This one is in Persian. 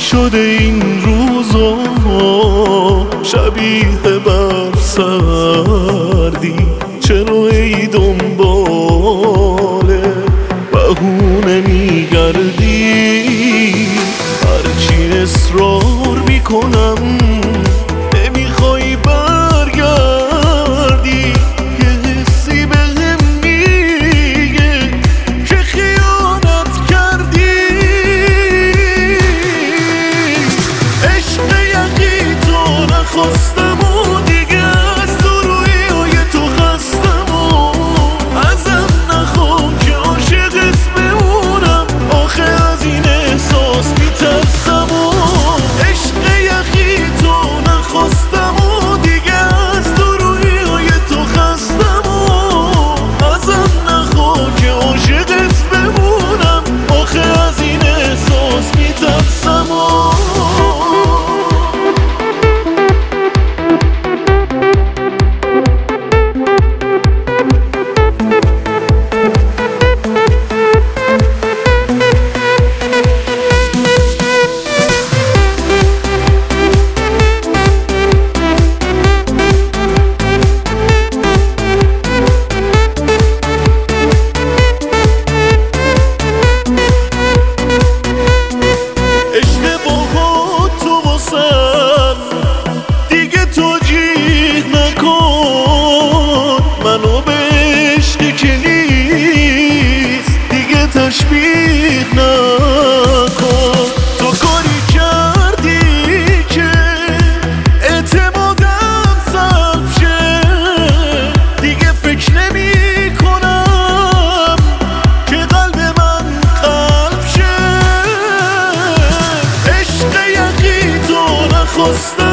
شده این روزا شبیه بر سردی، چرا ای دنباله بهونه میگردی؟ هرچی اصرار میکنم نمیخوای برگردی، که حسی بهم میگه که خیانت کردی. عشق یقی تو نخواستم و دیگه از تو رویای تو خستم و ازم نخواه که عاشقت بمونم، آخه از این احساس میترسم و عشق یقی تو نخواستم و دیگه از تو رویای تو خستم و ازم نخواه که عاشقت بمونم، آخه از این احساس میترسم و دیگه توجیه نکن منو به عشقی که نیست، دیگه تشبیه نکن. تو کاری کردی که اعتمادم سلب شه، دیگه فکر نمی کنم که قلب من قلب شه. عشق یقی تو نخواستم